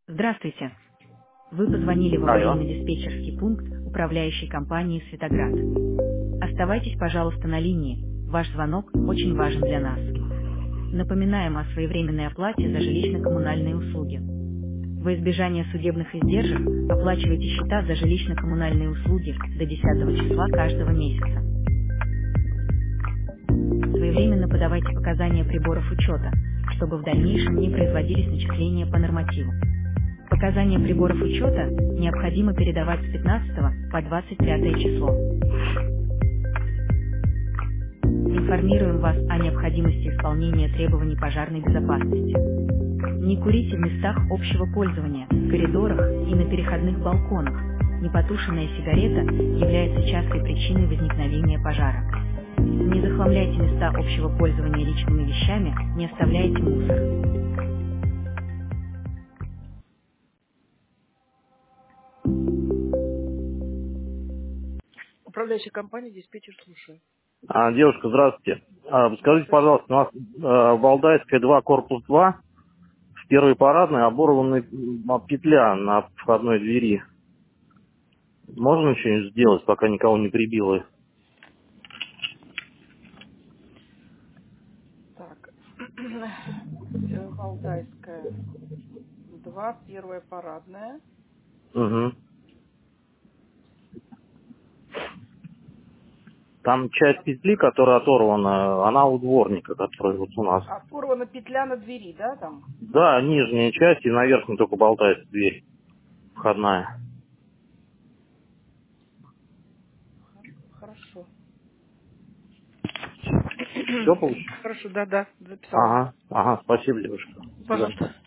Здравствуйте. Вы позвонили в Алло. аварийно-диспетчерский пункт управляющей компании «Светоград». Оставайтесь, пожалуйста, на линии. Ваш звонок очень важен для нас. Напоминаем о своевременной оплате за жилищно-коммунальные услуги. Во избежание судебных издержек оплачивайте счета за жилищно-коммунальные услуги до 10 числа каждого месяца. Своевременно подавайте показания приборов учета, чтобы в дальнейшем не производились начисления по нормативу. Показания приборов учета необходимо передавать с 15 по 25 число. Информируем вас о необходимости исполнения требований пожарной безопасности. Не курите в местах общего пользования, в коридорах и на переходных балконах. Непотушенная сигарета является частой причиной возникновения пожара. Не захламляйте места общего пользования личными вещами, не оставляйте мусор. Управляющая компания «Диспетчер», слушаю. Девушка, здравствуйте. Скажите, Здравствуйте. пожалуйста, у нас Валдайская 2, корпус 2, в первой парадной оборвана петля на входной двери. Можно что-нибудь сделать, пока никого не прибило? Так, Валдайская, 2, первая парадная. Угу. Там часть петли, которая оторвана, она у дворника, который вот у нас. А порвана петля на двери, да, там? Да, нижняя часть и на верхней только болтается дверь входная. Хорошо. Все получилось? Хорошо, да, записала. Ага, спасибо, девушка. До свидания. Пожалуйста.